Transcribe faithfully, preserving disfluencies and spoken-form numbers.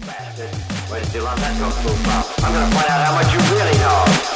Bastard. Where did you learn that kung fu from? I'm gonna find out how much you really know.